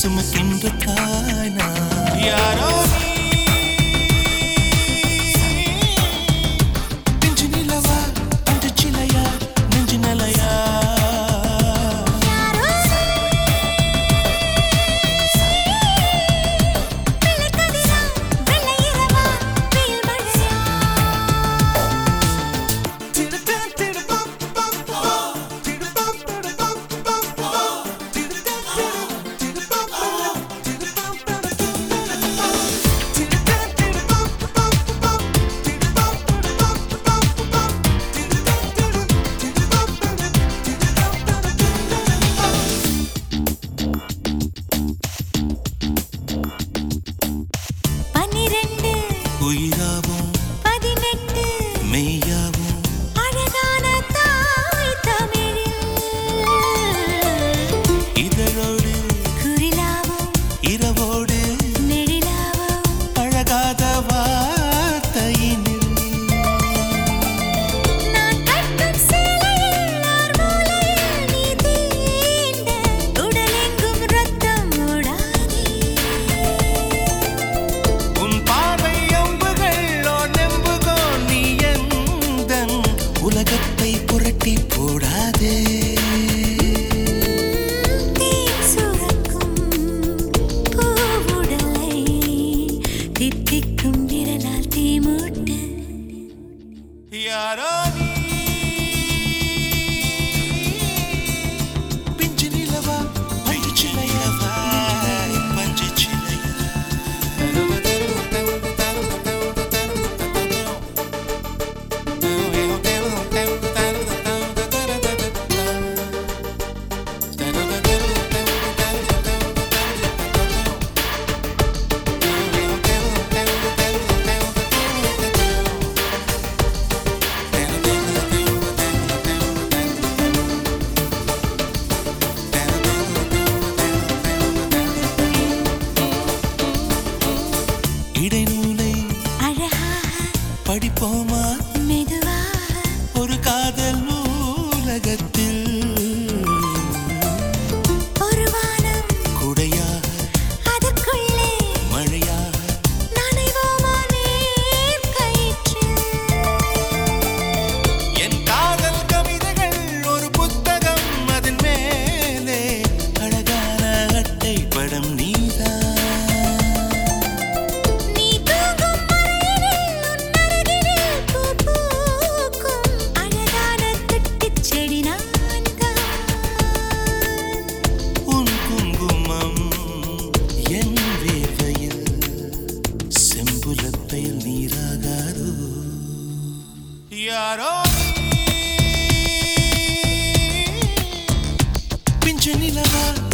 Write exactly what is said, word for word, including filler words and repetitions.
சுமக்கின்ற தாய்னா யாரோ நெஞ்சு நிலவா அன்று சிலையா நெஞ்சு நிலையா உயிராவும் பதினெட்டு மெய்யாவும் அழகான தாய் தமிழில் இதழோடு குரிலாவும் இரவோடு நெடிலாவும் அழகாத வார்த்தையினில் நான் கட்டும் சேலையில் ஆர் மூலையில் நீ தீண்ட உடலெங்கும் ரத்தம் ஓடாதே உன் பார்வை உலகத்தை புரட்டி போடாதே சுரக்கும் பூவுடலை தித்திக்கும் விரலால் தீமூட்டு யாரோ பிஞ்சு நிலவா பஞ்சு சிலையவா பஞ்சு சிலையா இடைநூலை அழகாக படிப்போமா மெதுவாக ஒரு காதல் நூலகத்தில் ஒரு வானம் குடையாக அதற்குள்ளே மழையாக நனைவோமா நீர் கயிற்றில் என் காதல் கவிதைகள் ஒரு புத்தகம் அதன் மேலே அழகான அட்டை படம் நீதான் நீராகாதோ யாரோ பிஞ்சு நிலவா